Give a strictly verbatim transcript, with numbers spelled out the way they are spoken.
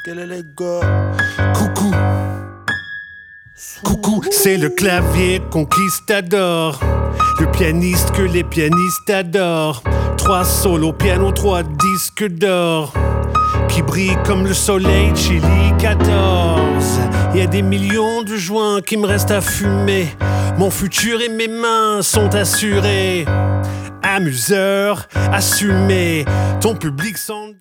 Quel est les gars? Coucou. Coucou, c'est le clavier conquistador, le pianiste que les pianistes adorent. Trois solos au piano, trois disques d'or qui brillent comme le soleil, Chili quatorze. Il y a des millions de joints qui me restent à fumer. Mon futur et mes mains sont assurés. Amuseur, assumé, ton public s'endort.